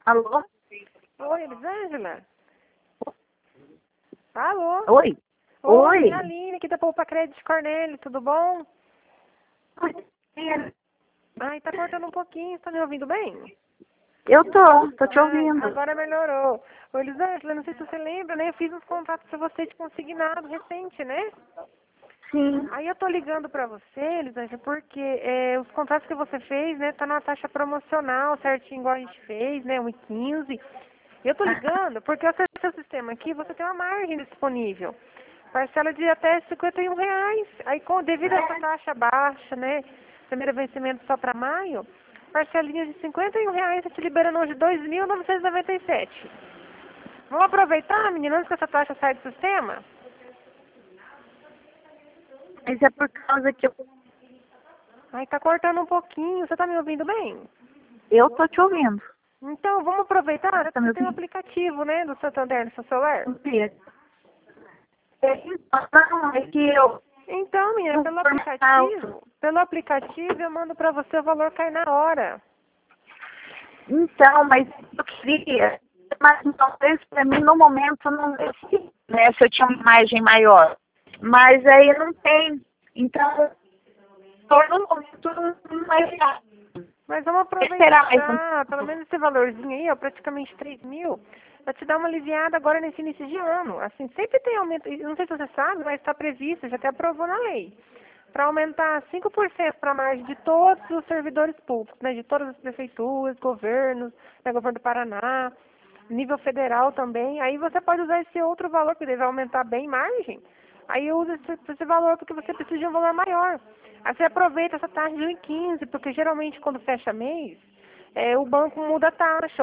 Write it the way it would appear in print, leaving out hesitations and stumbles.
Alô? Oi, Elisângela? Alô? Oi? Oi, Oi? é a Aline aqui da Poupa Crédito Cornélio, tudo bom? Ai, tá cortando um pouquinho, tá me ouvindo bem? Eu tô te Ai, ouvindo. agora melhorou. Ô, Elisângela, não sei se você lembra, né? Eu fiz uns contatos pra você de consignado recente, né? Sim. Aí eu tô ligando pra você, Elisângela, porque os contratos que você fez, né, tá na taxa promocional, certinho igual a gente fez, né, 1,15. Eu tô ligando porque o seu sistema aqui, você tem uma margem disponível. Parcela de até R$ 51. Aí, devido a essa taxa baixa, né, primeiro vencimento só para maio, parcelinha de R$ 51 tá te liberando hoje 2.997. Vamos aproveitar, menina, antes que essa taxa saia do sistema? Mas é por causa que Ai, tá cortando um pouquinho. Você tá me ouvindo bem? eu tô te ouvindo. Então, vamos aproveitar. Tá me Você tem um ouvindo? aplicativo, né, do Santander no seu celular? Não, é que eu Então, menina, o formato alto. pelo aplicativo eu mando pra você, o valor cai na hora. Então, mas eu queria, mas talvez pra mim no momento não, né, se eu tinha uma margem maior. Mas aí não tem. Então, tô no momento não é viável. Mas vamos Esperar mais um aproveitar, pelo pouco. menos esse valorzinho aí, ó, praticamente 3.000, pra te dar uma aliviada agora nesse início de ano. Assim, sempre tem aumento, e não sei se você sabe, mas está previsto, já até aprovou na lei, para aumentar 5% para a margem de todos os servidores públicos, né, de todas as prefeituras, governos, né, governo do Paraná, nível federal também. Aí você pode usar esse outro valor, que deve aumentar bem margem. Aí usa esse valor porque você precisa de um valor maior. Aí você aproveita essa taxa de 1,15, porque geralmente quando fecha mês, o banco muda a taxa.